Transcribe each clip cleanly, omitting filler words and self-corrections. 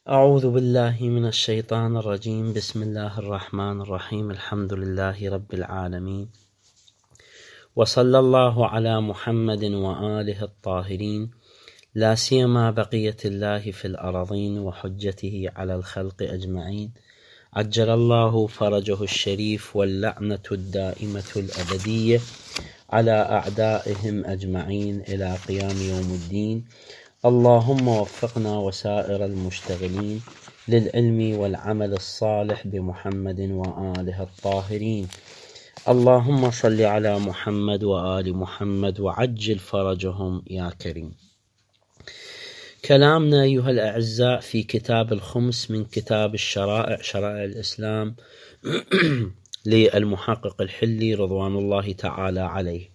أعوذ بالله من الشيطان الرجيم. بسم الله الرحمن الرحيم. الحمد لله رب العالمين، وصلى الله على محمد وآله الطاهرين، لا سيما بقية الله في الأرضين وحجته على الخلق أجمعين، عجل الله فرجه الشريف، واللعنة الدائمة الأبدية على أعدائهم أجمعين إلى قيام يوم الدين. اللهم وفقنا وسائر المشتغلين للعلم والعمل الصالح بمحمد وآله الطاهرين. اللهم صل على محمد وآل محمد وعجل فرجهم يا كريم. كلامنا أيها الأعزاء في كتاب الخمس من كتاب الشرائع، شرائع الإسلام للمحقق الحلي رضوان الله تعالى عليه.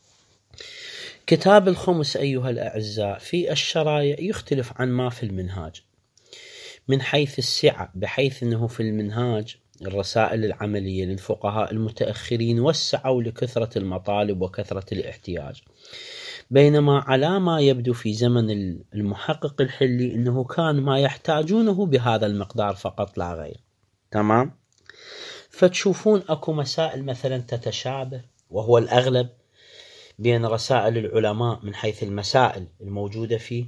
كتاب الخمس أيها الأعزاء في الشرائع يختلف عن ما في المنهاج من حيث السعة، بحيث أنه في المنهاج الرسائل العملية للفقهاء المتأخرين وسعوا لكثرة المطالب وكثرة الاحتياج، بينما على ما يبدو في زمن المحقق الحلي أنه كان ما يحتاجونه بهذا المقدار فقط لا غير. تمام؟ فتشوفون أكو مسائل مثلا تتشابه، وهو الأغلب، بين رسائل العلماء من حيث المسائل الموجودة فيه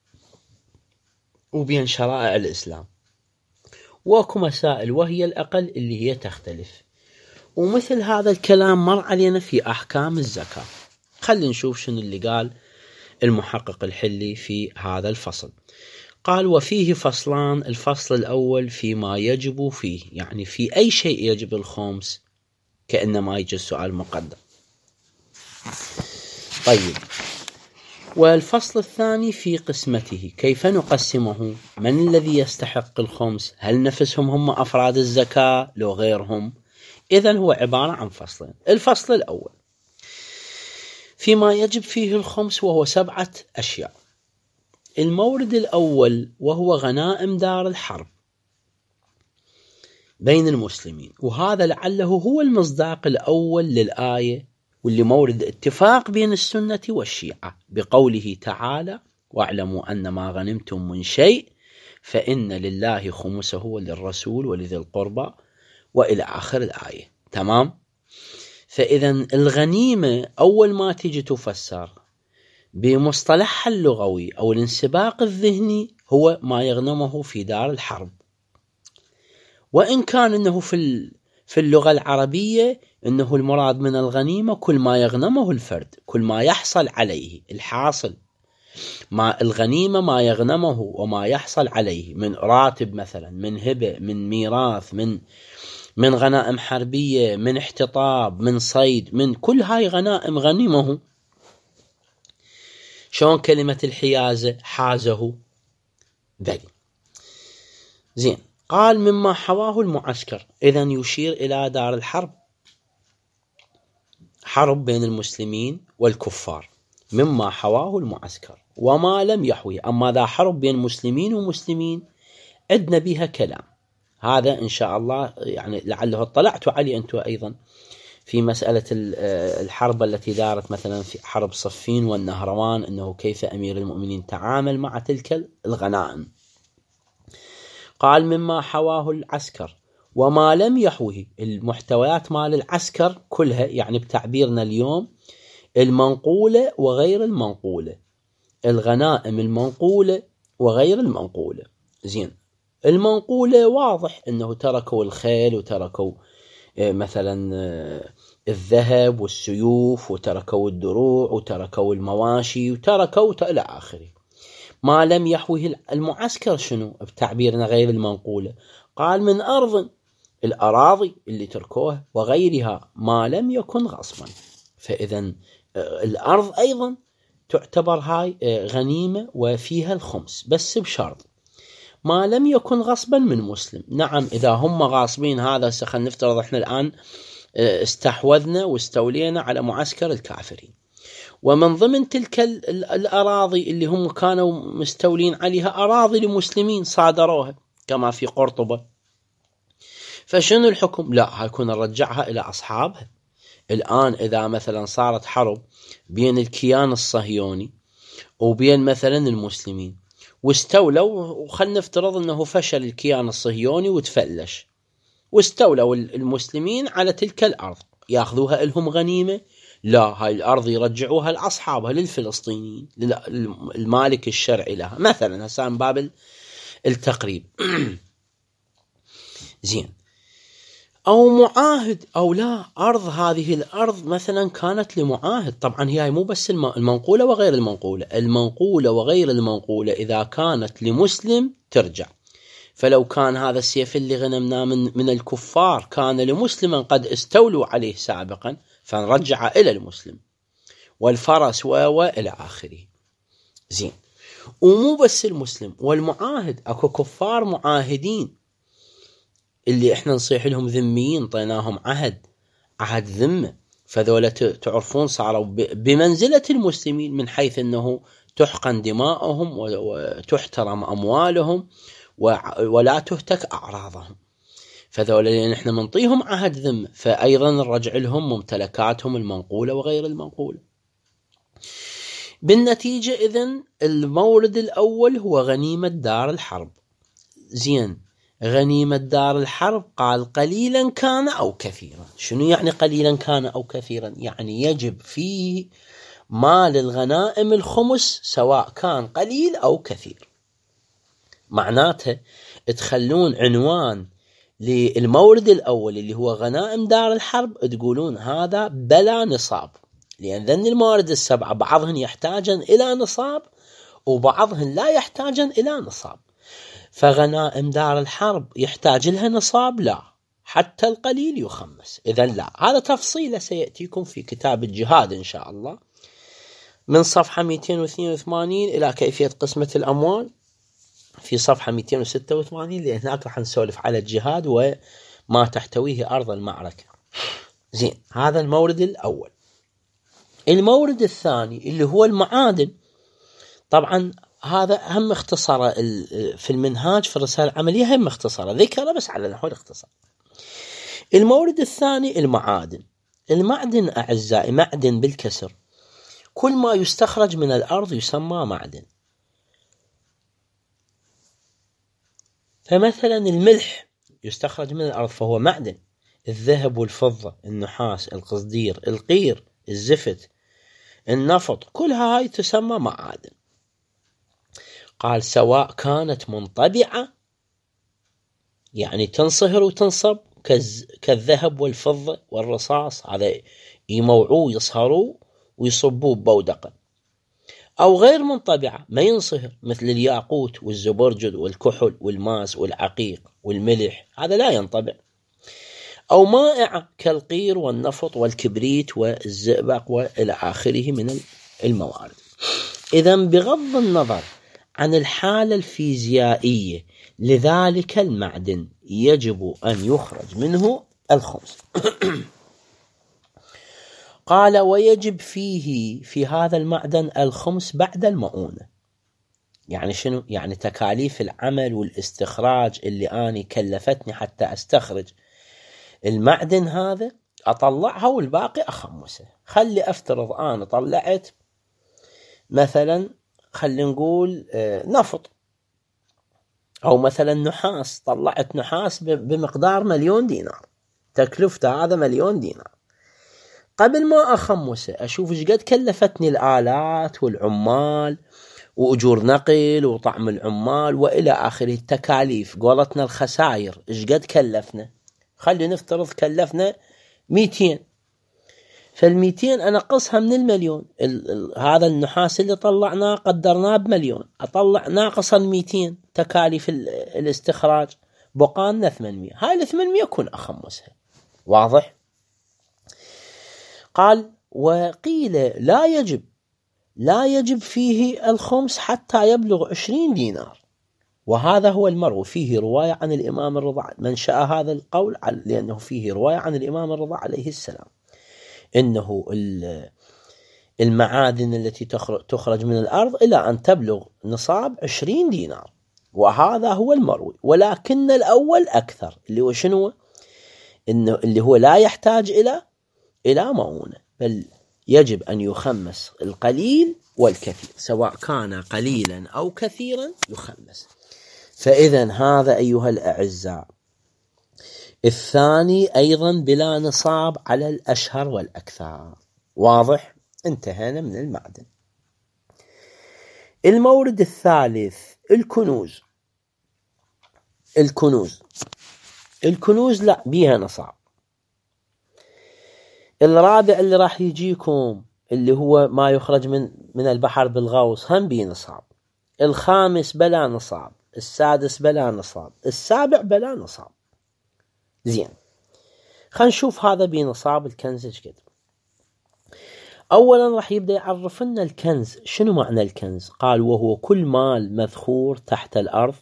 وبين شرائع الإسلام، واكو مسائل وهي الأقل اللي هي تختلف. ومثل هذا الكلام مر علينا في أحكام الزكاة. خلينا نشوف شنو اللي قال المحقق الحلي في هذا الفصل. قال: وفيه فصلان. الفصل الأول فيما يجب فيه، يعني في أي شيء يجب الخمس، كأنما يجي السؤال مقدم. طيب، والفصل الثاني في قسمته، كيف نقسمه؟ من الذي يستحق الخمس؟ هل نفسهم هم أفراد الزكاة لو غيرهم؟ إذن هو عبارة عن فصلين. الفصل الأول فيما يجب فيه الخمس، وهو 7 أشياء. المورد الأول وهو غنائم دار الحرب بين المسلمين، وهذا لعله هو المصداق الأول للآية، واللي مورد اتفاق بين السنة والشيعة بقوله تعالى: واعلموا أن ما غنمتم من شيء فإن لله خمسه وللرسول ولذي القربى، وإلى آخر الآية. تمام؟ فإذا الغنيمة أول ما تيجي تفسر بمصطلحها اللغوي أو الانسباق الذهني هو ما يغنمه في دار الحرب، وإن كان أنه في اللغة العربية أنه المراد من الغنيمة كل ما يغنمه الفرد، كل ما يحصل عليه. الحاصل ما الغنيمة ما يغنمه وما يحصل عليه من راتب مثلا، من هبة، من ميراث، من غنائم حربية، من احتطاب، من صيد، من كل هاي غنائم غنيمه. شلون كلمة الحيازة؟ حازه. ذلك زين. قال: مما حواه المعسكر. إذن يشير إلى دار الحرب، حرب بين المسلمين والكفار، مما حواه المعسكر. وما لم يحوي، أما ذا حرب بين مسلمين ومسلمين عدنا بها كلام، هذا إن شاء الله يعني لعله اطلعتوا عليه أنتم أيضا في مسألة الحرب التي دارت مثلا في حرب صفين والنهروان، أنه كيف أمير المؤمنين تعامل مع تلك الغنائم. قال: مما حواه العسكر وما لم يحوه. المحتويات مال العسكر كلها، يعني بتعبيرنا اليوم، المنقولة وغير المنقولة، الغنائم المنقولة وغير المنقولة. زين. المنقولة واضح أنه تركوا الخيل، وتركوا مثلا الذهب والسيوف، وتركوا الدروع، وتركوا المواشي، وتركوا إلى آخره. ما لم يحوه المعسكر شنو بتعبيرنا غير المنقولة؟ قال: من أرض، الأراضي اللي تركوها، وغيرها ما لم يكن غصبا. فإذا الأرض أيضا تعتبر هاي غنيمة وفيها الخمس، بس بشرط ما لم يكن غصبا من مسلم. نعم، إذا هم غاصبين، هذا خلينا نفترض إحنا الآن استحوذنا واستولينا على معسكر الكافرين، ومن ضمن تلك الأراضي اللي هم كانوا مستولين عليها أراضي لمسلمين صادروها كما في قرطبة، فشنو الحكم؟ لا، هيكون نرجعها إلى أصحابها. الآن إذا مثلا صارت حرب بين الكيان الصهيوني وبين مثلا المسلمين، واستولوا، وخلنا نفترض أنه فشل الكيان الصهيوني وتفلش، واستولوا المسلمين على تلك الأرض، يأخذوها لهم غنيمة؟ لا، هاي الأرض يرجعوها لأصحابها، للفلسطينيين، المالك الشرعي لها مثلا، هسه من باب التقريب. زين. أو معاهد، أو لا، أرض، هذه الأرض مثلا كانت لمعاهد. طبعا هي مو بس المنقولة وغير المنقولة، المنقولة وغير المنقولة إذا كانت لمسلم ترجع. فلو كان هذا السيف اللي غنمناه من الكفار كان لمسلما قد استولوا عليه سابقا، فنرجع إلى المسلم، والفرس وإلى آخره. زين. ومو بس المسلم والمعاهد، أكو كفار معاهدين اللي احنا نصيح لهم ذميين، طيناهم عهد ذمة، فذولا تعرفون صاروا بمنزلة المسلمين، من حيث أنه تحقن دماؤهم وتحترم أموالهم ولا تهتك أعراضهم. فذولا اللي نحن منطيهم عهد ذمة، فأيضا نرجع لهم ممتلكاتهم المنقولة وغير المنقولة. بالنتيجة إذن المورد الأول هو غنيمة دار الحرب. زين. غنيمة دار الحرب قال قليلا كان أو كثيرا. شنو يعني قليلا كان أو كثيرا؟ يعني يجب فيه مال الغنائم الخمس سواء كان قليل أو كثير. معناته تخلون عنوان للمورد الأول اللي هو غنائم دار الحرب، تقولون هذا بلا نصاب، لأن ذن الموارد السبعة بعضهن يحتاجن إلى نصاب وبعضهن لا يحتاجن إلى نصاب. فغنائم دار الحرب يحتاج لها نصاب؟ لا، حتى القليل يخمس. إذن لا. هذا تفصيل سيأتيكم في كتاب الجهاد إن شاء الله من صفحة 282 إلى كيفية قسمة الأموال في صفحة 286، لأن هناك رح نسولف على الجهاد وما تحتويه أرض المعركة. زين. هذا المورد الأول. المورد الثاني اللي هو المعادن. طبعا هذا هم اختصر في المنهاج في الرسالة العملية، هم اختصر ذكره بس على نحو الاختصار. المورد الثاني المعادن. المعدن أعزائي، معدن بالكسر، كل ما يستخرج من الأرض يسمى معدن. فمثلا الملح يستخرج من الأرض فهو معدن. الذهب والفضة، النحاس، القصدير، القير، الزفت، النفط، كلها هاي تسمى معادن. قال سواء كانت منطبعة يعني تنصهر وتنصب كالذهب والفضة والرصاص، هذا يموعوه يصهروه ويصبوه ببودقة، أو غير منطبعة ما ينصهر، مثل الياقوت والزبرجد والكحل والماس والعقيق والملح، هذا لا ينطبع. أو مائعة كالقير والنفط والكبريت والزئبق وإلى آخره من الموارد. إذن بغض النظر عن الحالة الفيزيائية لذلك المعدن يجب أن يخرج منه الخمس. قال ويجب فيه في هذا المعدن الخمس بعد المؤونة. يعني شنو؟ يعني تكاليف العمل والاستخراج اللي أنا كلفتني حتى أستخرج المعدن هذا أطلعها والباقي أخمسه. خلي أفترض أنا طلعت مثلا، خلي نقول نفط، أو مثلا نحاس، طلعت نحاس بمقدار 1,000,000 دينار، تكلفته هذا 1,000,000 دينار. قبل ما أخمسه أشوف إيش قد كلفتني الآلات والعمال وأجور نقل وطعم العمال وإلى آخره، التكاليف، قولتنا الخسائر إيش قد كلفنا. خلي نفترض كلفنا 200، فال200 أنقصها من 1,000,000. هذا النحاس اللي طلعناه قدرناه ب1,000,000، أطلع ناقصا 200 تكاليف الاستخراج، بقالنا 800. هاي 800 كن أخمسها. واضح؟ قال وقيل لا يجب فيه الخمس حتى يبلغ 20 دينار، وهذا هو المروي. فيه رواية عن الإمام الرضا، من شاء هذا القول لأنه فيه رواية عن الإمام الرضا عليه السلام إنه المعادن التي تخرج من الأرض إلى أن تبلغ نصاب 20 دينار، وهذا هو المروي. ولكن الأول أكثر، اللي هو شنو؟ إنه اللي هو لا يحتاج إلى مؤونة، بل يجب أن يخمس القليل والكثير، سواء كان قليلا أو كثيرا يخمس. فإذا هذا أيها الأعزاء الثاني أيضا بلا نصاب على الأشهر والأكثر. واضح؟ انتهينا من المعدن. المورد الثالث الكنوز. الكنوز لا بيها نصاب. الرابع اللي راح يجيكم اللي هو ما يخرج من البحر بالغوص هم بيه نصاب. الخامس بلا نصاب، السادس بلا نصاب، السابع بلا نصاب. زين، خلينا نشوف هذا بنصاب الكنز ايش قد. اولا راح يبدا يعرف لنا الكنز. شنو معنى الكنز؟ قال وهو كل مال مذخور تحت الارض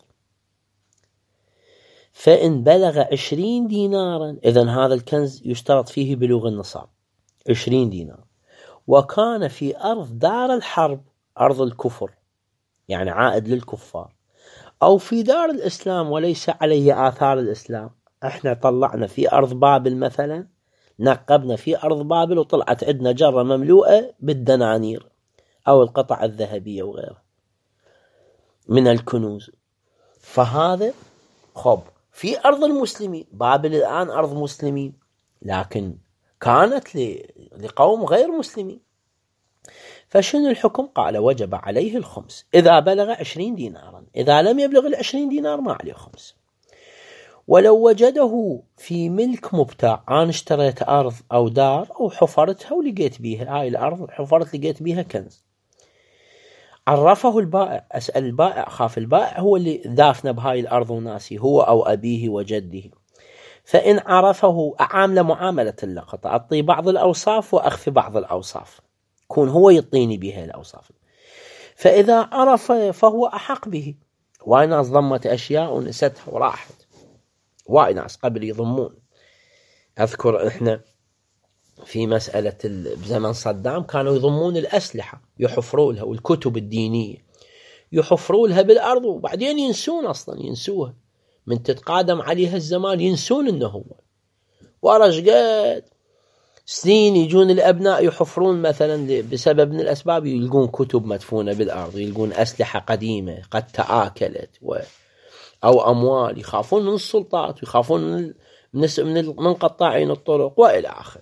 فإن بلغ 20 دينارا، إذن هذا الكنز يشترط فيه بلوغ النصاب 20 دينار، وكان في أرض دار الحرب، أرض الكفر يعني عائد للكفار، أو في دار الإسلام وليس عليه آثار الإسلام. احنا طلعنا في أرض بابل مثلا، نقبنا في أرض بابل وطلعت عندنا جرة مملوءة بالدنانير أو القطع الذهبية وغيرها من الكنوز، فهذا خب في أرض المسلمين. بابل الآن أرض مسلمين لكن كانت لقوم غير مسلمين. فشنو الحكم؟ قال وجب عليه الخمس إذا بلغ 20 دينارا، إذا لم يبلغ 20 دينار ما عليه خمس. ولو وجده في ملك مبتاع، أنا اشتريت أرض أو دار أو حفرتها ولقيت بيها، هاي الأرض حفرت لقيت بيها كنز، عرفه البائع، أسأل البائع، خاف البائع هو اللي دافن بهاي الأرض وناسي، هو أو أبيه وجده، فإن عرفه أعامل معاملة اللقطة، أعطي بعض الأوصاف وأخفي بعض الأوصاف، كون هو يعطيني بها الأوصاف. فإذا عرف فهو أحق به. واي ناس ضمت أشياء ونستها وراحت، واي ناس قبل يضمون. أذكر إحنا في مسألة بزمن صدام كانوا يضمون الأسلحة يحفروا لها، والكتب الدينية يحفروا لها بالأرض، وبعدين ينسون، أصلا ينسوها من تتقادم عليها الزمان، ينسون إنه هو ورشقات سنين يجون الأبناء يحفرون مثلا بسبب من الأسباب، يلقون كتب مدفونة بالأرض، يلقون أسلحة قديمة قد تآكلت أو أموال، يخافون من السلطات ويخافون من قطاعين الطرق وإلى آخره.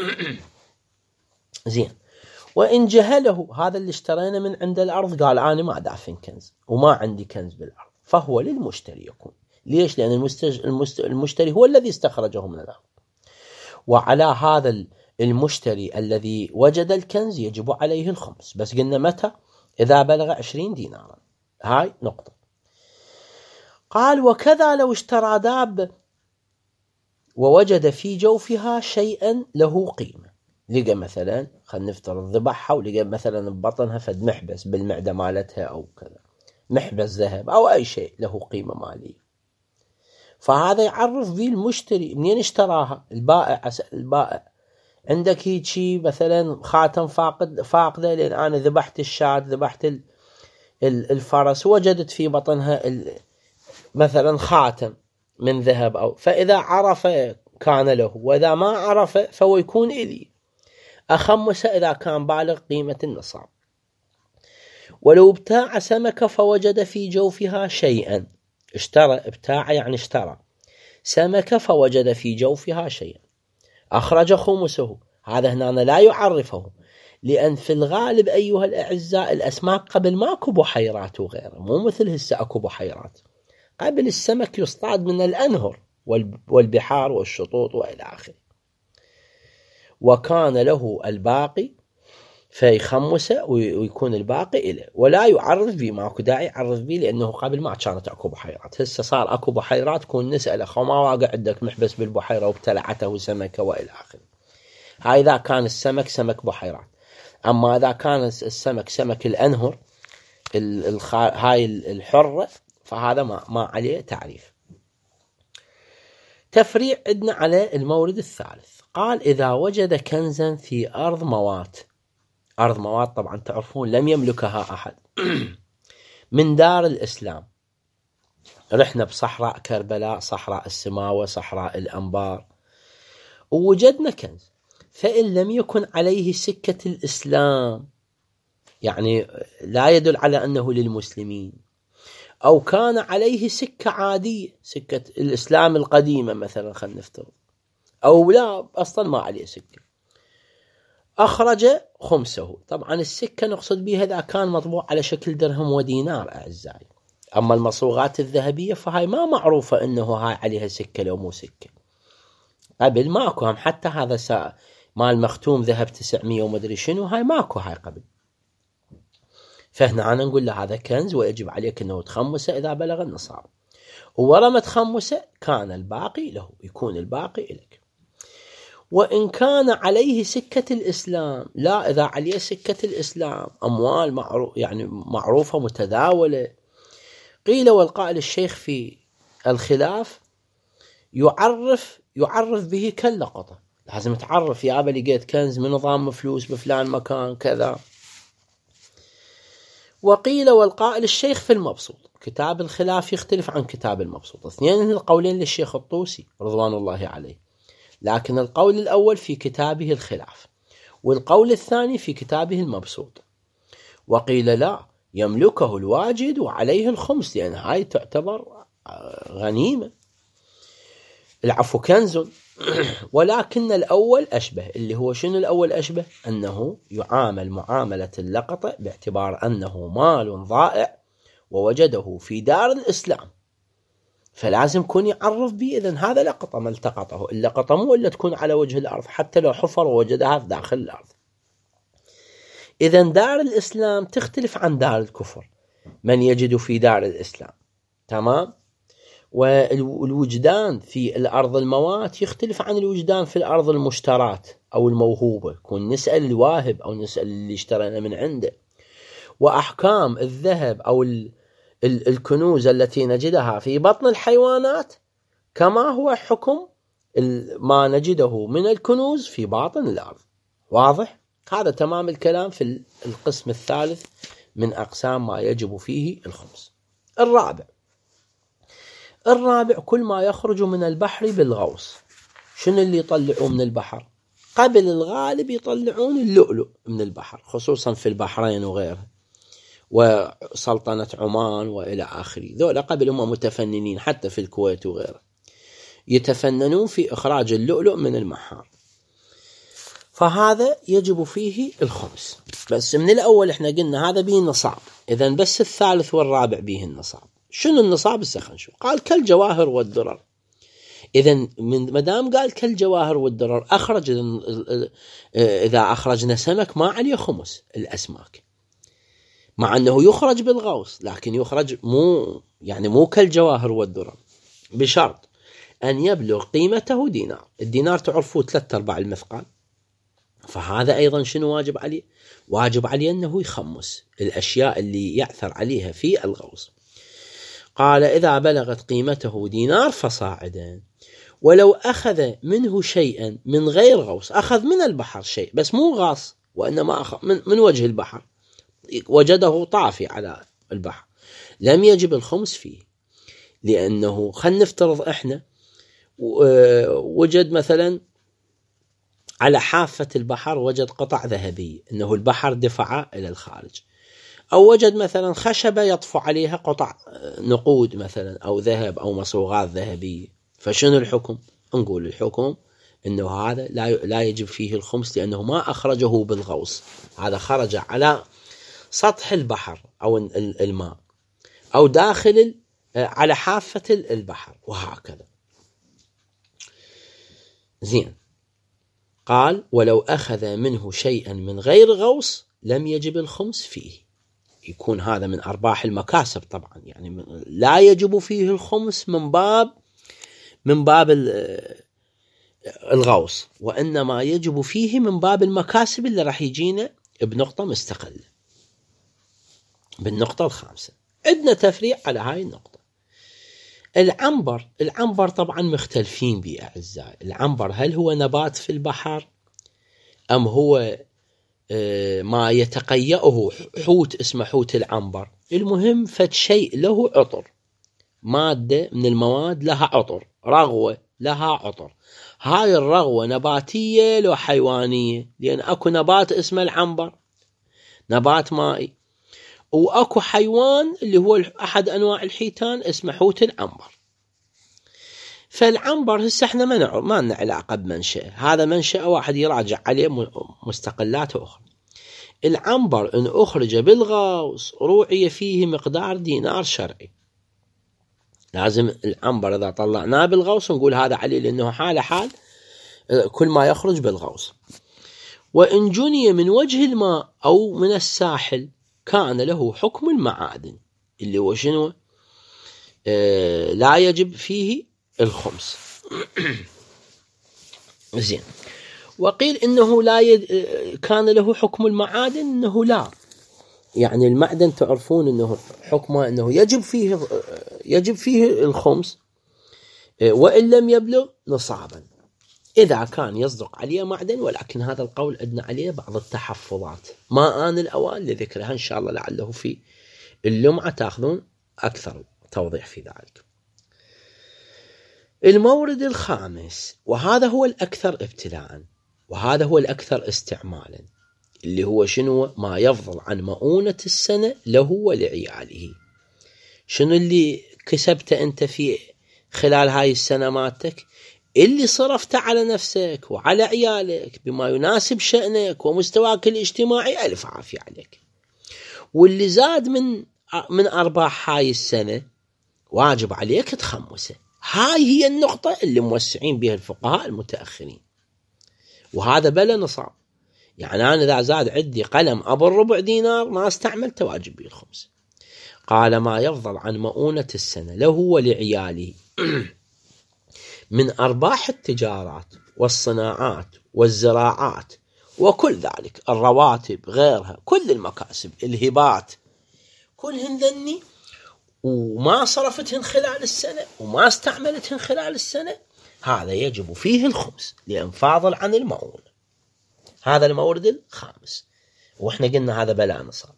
زين، وإن جهله هذا اللي اشترينا من عند الأرض، قال أنا ما دافن كنز وما عندي كنز بالأرض، فهو للمشتري يكون. ليش؟ لأن المشتري هو الذي استخرجه من الأرض، وعلى هذا المشتري الذي وجد الكنز يجب عليه الخمس، بس قلنا متى؟ إذا بلغ 20 دينارا. هاي نقطة. قال وكذا لو اشترى دابة ووجد في جوفها شيئا له قيمة، لقى مثلا خلينا نفترض ذبحها ولقى مثلا ببطنها فد محبس بالمعدة مالتها أو كذا، محبس ذهب أو أي شيء له قيمة مالية، فهذا يعرف به المشتري منين اشتراها. البائع، أسأل البائع عندك هيك شيء مثلا خاتم فاقدة، لأن أنا ذبحت الشاة، ذبحت الفرس، وجدت في بطنها مثلا خاتم من ذهب، أو فإذا عرف كان له، وإذا ما عرف فهو يكون إلي. أخمس إذا كان بالغ قيمة النصاب. ولو ابتاع سمكة فوجد في جوفها شيئا، اشترى، ابتاع يعني اشترى سمكة فوجد في جوفها شيئا، أخرج خمسه. هذا هنا لا يعرفه، لأن في الغالب أيها الأعزاء الأسماك قبل ماكو بحيرات وغيره، مو مثل هسه أكو بحيرات. قبل السمك يصطاد من الأنهر والبحار والشطوط وإلى آخره، وكان له الباقي فيخمسه ويكون الباقي إله، ولا يعرف به، ماكو داعي يعرف به، لأنه قبل ما كانت أكو بحيرات، هسه صار أكو بحيرات، كون نسأله خو ما واقع عندك محبس بالبحيرة وابتلعته سمكة وإلى آخره. هاي إذا كان السمك سمك بحيرات. أما إذا كان السمك سمك الأنهر هاي الحرة، فهذا ما عليه تعريف. تفريع عندنا على المورد الثالث. قال إذا وجد كنزا في أرض موات، أرض موات طبعا تعرفون لم يملكها أحد من دار الإسلام، رحنا بصحراء كربلاء، صحراء السماوة، صحراء الأنبار، ووجدنا كنز، فإن لم يكن عليه سكة الإسلام، يعني لا يدل على أنه للمسلمين، أو كان عليه سكة عادية، سكة الإسلام القديمة مثلا خلينا نفترض، أو لا أصلا ما عليه سكة، أخرج خمسه. طبعا السكة نقصد بها إذا كان مطبوع على شكل درهم ودينار أعزائي. أما المصوغات الذهبية فهاي ما معروفة أنه هاي عليها سكة لو مو سكة. قبل ماكو، هم حتى هذا مال مختوم ذهب 900 ومدري شنو، هاي ماكو هاي قبل. فهنا أنا نقول له هذا كنز ويجب عليك أنه تخمسه إذا بلغ النصاب، ورا ما تخمسه كان الباقي له، يكون الباقي لك. وإن كان عليه سكة الإسلام، لا إذا عليه سكة الإسلام أموال يعني معروفة متداولة، قيل والقائل الشيخ في الخلاف يعرف به كاللقطة، لازم تعرف يا أبا لقيت كنز من نظام فلوس بفلان مكان كذا. وقيل والقائل الشيخ في المبسوط، كتاب الخلاف يختلف عن كتاب المبسوط، اثنين القولين للشيخ الطوسي رضوان الله عليه، لكن القول الأول في كتابه الخلاف، والقول الثاني في كتابه المبسوط. وقيل لا، يملكه الواجد وعليه الخمس، لأن هاي تعتبر غنيمة، العفو كنز. ولكن الأول أشبه، اللي هو شنو الأول أشبه؟ أنه يعامل معاملة اللقطة باعتبار أنه مال ضائع ووجده في دار الإسلام، فلازم يكون يعرف به. إذن هذا لقطة ما التقطه، اللقطة مو إلا تكون على وجه الأرض، حتى لو حفر ووجدها في داخل الأرض. إذن دار الإسلام تختلف عن دار الكفر، من يجد في دار الإسلام، تمام؟ والوجدان في الأرض الموات يختلف عن الوجدان في الأرض المشترات أو الموهوبة، كون نسأل الواهب أو نسأل اللي اشترينا من عنده. وأحكام الذهب أو الكنوز التي نجدها في بطن الحيوانات كما هو حكم ما نجده من الكنوز في باطن الأرض. واضح؟ هذا تمام الكلام في القسم الثالث من أقسام ما يجب فيه الخمس. الرابع كل ما يخرج من البحر بالغوص. شنو اللي يطلعوه من البحر؟ قبل الغالب يطلعون اللؤلؤ من البحر، خصوصا في البحرين وغيرها وسلطنة عمان وإلى آخره، ذولا قبل هم متفننين، حتى في الكويت وغيرها يتفننون في إخراج اللؤلؤ من المحار، فهذا يجب فيه الخمس. بس من الأول احنا قلنا هذا به النصاب، إذن بس الثالث والرابع به النصاب. شنو النصاب؟ السخن شو قال؟ كالجواهر والدرر. إذن مدام قال كالجواهر والدرر، أخرج إذا أخرجنا سمك ما عليه خمس الأسماك، مع أنه يخرج بالغوص، لكن يخرج مو كالجواهر والدرر، بشرط أن يبلغ قيمته دينار. الدينار تعرفوه 3/4 المثقال، فهذا أيضا شنو واجب عليه؟ واجب عليه أنه يخمس الأشياء اللي يعثر عليها في الغوص. قال إذا بلغت قيمته دينار فصاعدا. ولو أخذ منه شيئا من غير غوص، أخذ من البحر شيء بس مو غاص، وإنما أخذ من وجه البحر، وجده طافي على البحر، لم يجب الخمس فيه، لأنه خلينا نفترض إحنا وجد مثلا على حافة البحر وجد قطع ذهبية، إنه البحر دفع إلى الخارج، أو وجد مثلا خشبة يطفو عليها قطع نقود مثلا أو ذهب أو مصوغات ذهبية، فشنو الحكم؟ نقول الحكم إنه هذا لا يجب فيه الخمس، لأنه ما أخرجه بالغوص، هذا خرج على سطح البحر أو الماء، أو داخل على حافة البحر، وهكذا. زين، قال ولو أخذ منه شيئا من غير غوص لم يجب الخمس فيه، يكون هذا من أرباح المكاسب طبعا، يعني لا يجب فيه الخمس من باب الغوص، وإنما يجب فيه من باب المكاسب اللي راح يجينا بنقطة مستقلة، بالنقطة الخامسة. عندنا تفريع على هاي النقطة. العنبر طبعا مختلفين به أعزائي. العنبر هل هو نبات في البحر أم هو ما يتقيأه حوت اسمه حوت العنبر؟ المهم فد شيء له عطر، مادة من المواد لها عطر، رغوة لها عطر. هاي الرغوة نباتية لو حيوانية؟ لأن أكو نبات اسمه العنبر، نبات مائي، وأكو حيوان اللي هو أحد أنواع الحيتان اسمه حوت العنبر. فالعنبر هسه احنا ما لنا علاقة بمنشأ، هذا منشأ واحد يراجع عليه مستقلات أخرى. العنبر إن أخرج بالغوص روعي فيه مقدار دينار شرعي. لازم العنبر إذا طلعناه بالغوص نقول هذا عليه، لأنه حال كل ما يخرج بالغوص. وإن جني من وجه الماء أو من الساحل كان له حكم المعادن، اللي هو شنو؟ لا يجب فيه الخمس. زين. وقيل إنه كان له حكم المعادن، إنه لا، يعني المعدن تعرفون إنه حكمه إنه يجب فيه الخمس وإن لم يبلغ نصابا، إذا كان يصدق عليه معدن. ولكن هذا القول عندنا عليه بعض التحفظات، ما آن الأوان لذكرها، إن شاء الله لعله في اللمعة تأخذون أكثر توضيح في ذلك. المورد الخامس، وهذا هو الأكثر ابتلاء وهذا هو الأكثر استعمالا، اللي هو شنو؟ ما يفضل عن مؤونة السنة له ولعياله. شنو اللي كسبته أنت في خلال هاي السنة مالتك؟ اللي صرفت على نفسك وعلى عيالك بما يناسب شأنك ومستواك الاجتماعي، ألف عافية عليك. واللي زاد من أرباح هاي السنة واجب عليك تخمسه. هاي هي النقطة اللي موسعين بها الفقهاء المتأخرين. وهذا بلا نصاب، يعني أنا إذا زاد عندي قلم أبو الربع دينار ما استعملت واجب به الخمس. قال ما يفضل عن مؤونة السنة له ولعياله من أرباح التجارات والصناعات والزراعات وكل ذلك، الرواتب غيرها، كل المكاسب، الهبات، كلهن ذني وما صرفتهن خلال السنة وما استعملتهن خلال السنة، هذا يجب فيه الخمس لأن فاضل عن المؤونة. هذا المورد الخامس، وإحنا قلنا هذا بلا نصاب.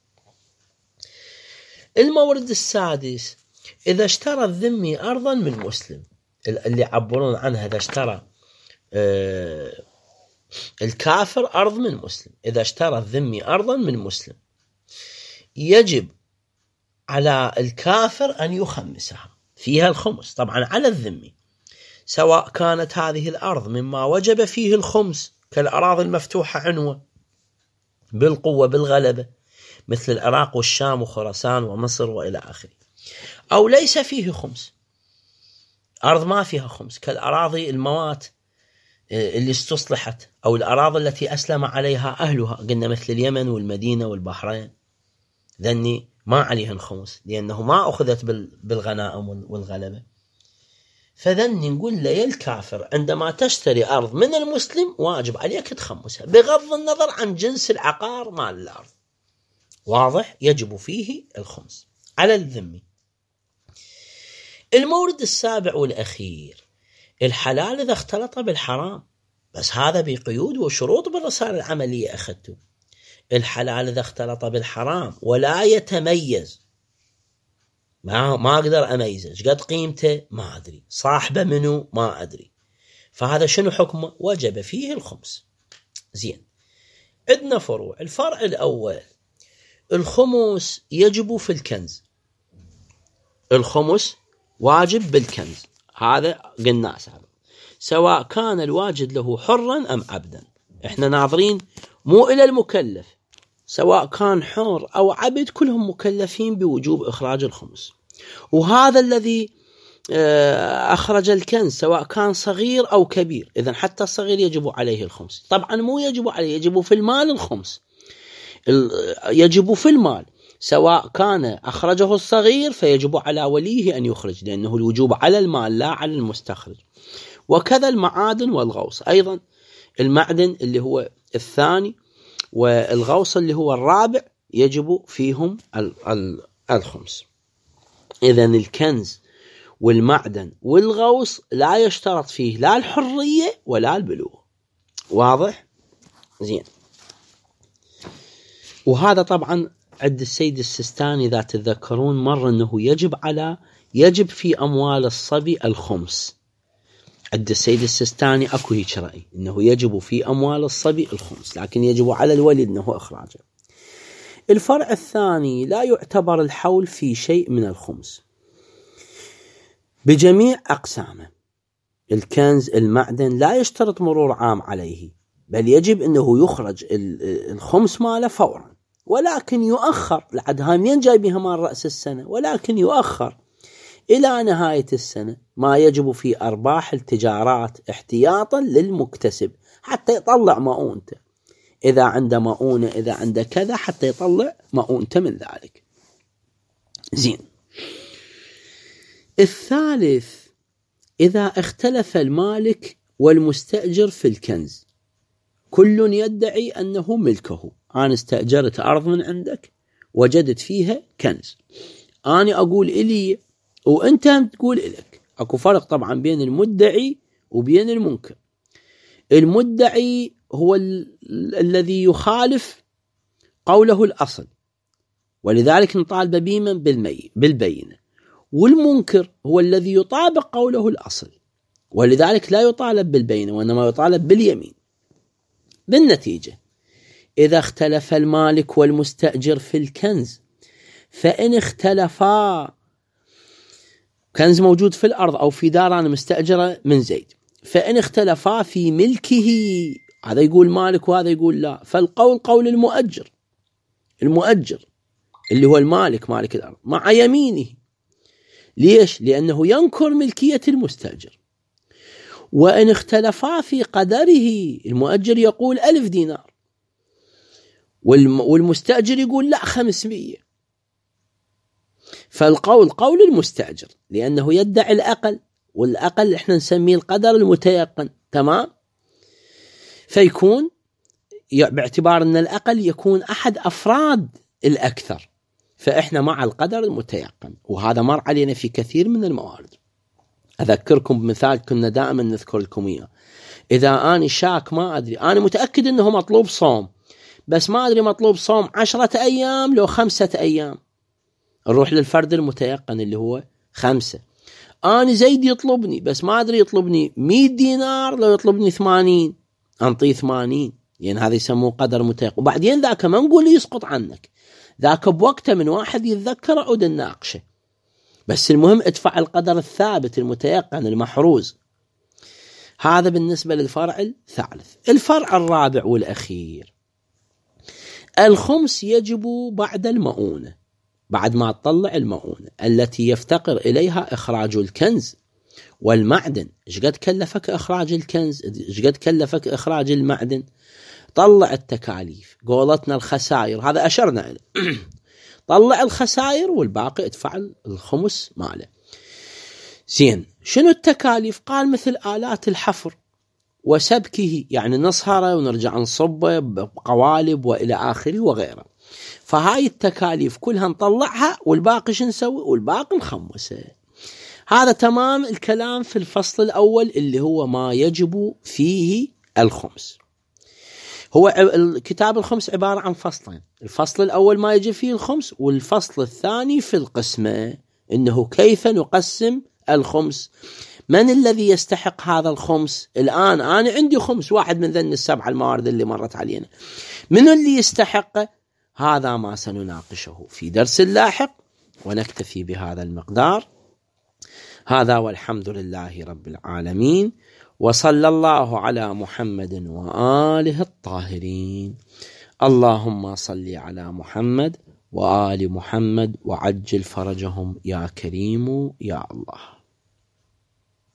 المورد السادس، إذا اشترى الذمي أرضا من مسلم، اللي يعبرون عنها إذا اشترى الكافر أرض من مسلم، إذا اشترى الذمي أرضا من مسلم يجب على الكافر أن يخمسها، فيها الخمس طبعا على الذمي، سواء كانت هذه الأرض مما وجب فيه الخمس كالأراضي المفتوحة عنوة بالقوة بالغلبة مثل العراق والشام وخراسان ومصر وإلى آخره، أو ليس فيه خمس، أرض ما فيها خمس كالأراضي الموات اللي استصلحت، أو الأراضي التي أسلم عليها أهلها، قلنا مثل اليمن والمدينة والبحرين، ذني ما عليهن خمس لأنه ما أخذت بالغنائم والغلبة. فذني نقول له يا الكافر عندما تشتري أرض من المسلم واجب عليك تخمسها بغض النظر عن جنس العقار مال الأرض، واضح؟ يجب فيه الخمس على الذمي. المورد السابع والأخير، الحلال إذا اختلط بالحرام، بس هذا بقيود وشروط بالرسالة العملية أخذته. الحلال إذا اختلط بالحرام ولا يتميز، ما أقدر أميزه، ايش قد قيمته ما أدري، صاحبه منه ما أدري، فهذا شنو حكمه؟ وجب فيه الخمس. زين، عندنا فروع. الفرع الأول، الخمس يجب في الكنز، الخمس واجب بالكنز، هذا قلنا سواء كان الواجد له حرا أم عبدا. احنا ناظرين مو إلى المكلف، سواء كان حر أو عبد كلهم مكلفين بوجوب إخراج الخمس. وهذا الذي أخرج الكنز سواء كان صغير أو كبير، إذن حتى الصغير يجب عليه الخمس. طبعا مو يجب عليه، يجب في المال الخمس، يجب في المال، سواء كان أخرجه الصغير فيجب على وليه أن يخرج، لأنه الوجوب على المال لا على المستخرج. وكذا المعادن والغوص أيضا، المعدن اللي هو الثاني والغوص اللي هو الرابع يجب فيهم الخمس. إذن الكنز والمعدن والغوص لا يشترط فيه لا الحرية ولا البلوغ، واضح؟ زين. وهذا طبعا عند السيد السيستاني إذا تتذكرون مرة أنه يجب في أموال الصبي الخمس، عند السيد السيستاني أكو هيك رأي أنه يجب في أموال الصبي الخمس، لكن يجب على الولي أنه إخراجه. الفرع الثاني: لا يعتبر الحول في شيء من الخمس بجميع أقسامه. الكنز، المعدن، لا يشترط مرور عام عليه، بل يجب أنه يخرج الخمس ماله فورا، ولكن يؤخر لعد هاي منين جايبيها مال رأس السنة، ولكن يؤخر إلى نهاية السنة ما يجب في أرباح التجارات احتياطا للمكتسب حتى يطلع مؤونته، إذا عنده مؤونة إذا عنده كذا حتى يطلع مؤونته من ذلك. زين. الثالث: إذا اختلف المالك والمستأجر في الكنز، كل يدعي أنه ملكه. أنا استأجرت أرض من عندك وجدت فيها كنز، أنا أقول إلي وأنت تقول إلك. أكو فرق طبعا بين المدعي وبين المنكر. المدعي هو الذي يخالف قوله الأصل، ولذلك نطالب بيما بالبينة. والمنكر هو الذي يطابق قوله الأصل، ولذلك لا يطالب بالبينة وإنما يطالب باليمين. بالنتيجة: إذا اختلف المالك والمستأجر في الكنز، فإن اختلفا، كنز موجود في الأرض أو في دار أنا مستأجرة من زيد، فإن اختلفا في ملكه، هذا يقول مالك وهذا يقول لا، فالقول قول المؤجر اللي هو المالك مالك الأرض مع يمينه. ليش؟ لأنه ينكر ملكية المستأجر. وإن اختلفا في قدره، المؤجر يقول 1000 دينار والمستأجر يقول لا 500، فالقول قول المستأجر لأنه يدعي الأقل، والأقل إحنا نسميه القدر المتيقن. تمام؟ فيكون باعتبار أن الأقل يكون أحد أفراد الأكثر، فإحنا مع القدر المتيقن. وهذا مر علينا في كثير من الموارد. أذكركم بمثال كنا دائما نذكر لكم إياه. إذا أنا شاك ما أدري، أنا متأكد أنه مطلوب صوم، بس ما أدري مطلوب صوم 10 أيام لو 5 أيام، نروح للفرد المتيقن اللي هو 5. أنا زيد يطلبني بس ما أدري يطلبني 100 دينار لو يطلبني 80، أنطيه 80، يعني هذا يسموه قدر متيقن. وبعدين ذاك ما نقول يسقط عنك، ذاك بوقته من واحد يتذكر عود الناقشة، بس المهم ادفع القدر الثابت المتيقن المحروز. هذا بالنسبة للفرع الثالث. الفرع الرابع والأخير: الخمس يجب بعد المؤونة، بعد ما تطلع المؤونة التي يفتقر إليها إخراج الكنز والمعدن. إيش قد كلفك إخراج الكنز؟ إيش قد كلفك إخراج المعدن؟ طلع التكاليف، قولتنا الخسائر، هذا أشرنا إليه. طلع الخسائر والباقي ادفع الخمس ماله. زين. شنو التكاليف؟ قال مثل آلات الحفر وسبكه، يعني نصهره ونرجع نصبه بقوالب وإلى آخره وغيره. فهاي التكاليف كلها نطلعها، والباقي شو نسوي؟ والباقي نخمسه. هذا تمام الكلام في الفصل الأول اللي هو ما يجب فيه الخمس. هو كتاب الخمس عبارة عن فصلين: الفصل الأول ما يجب فيه الخمس، والفصل الثاني في القسمة إنه كيف نقسم الخمس، من الذي يستحق هذا الخمس. الآن أنا عندي خمس، واحد من ذن السبع الموارد اللي مرت علينا، من اللي يستحقه؟ هذا ما سنناقشه في درس لاحق، ونكتفي بهذا المقدار. هذا والحمد لله رب العالمين، وصلى الله على محمد وآله الطاهرين. اللهم صل على محمد وآل محمد وعجل فرجهم يا كريم يا الله.